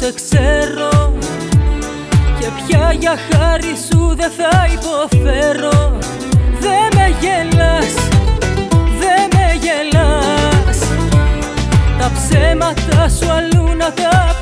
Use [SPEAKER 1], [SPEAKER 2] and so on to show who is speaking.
[SPEAKER 1] σε ξέρω και πια για χάρη σου δεν θα υποφέρω. Δε με γελάς, δε με γελάς, τα ψέματα σου αλλού να τα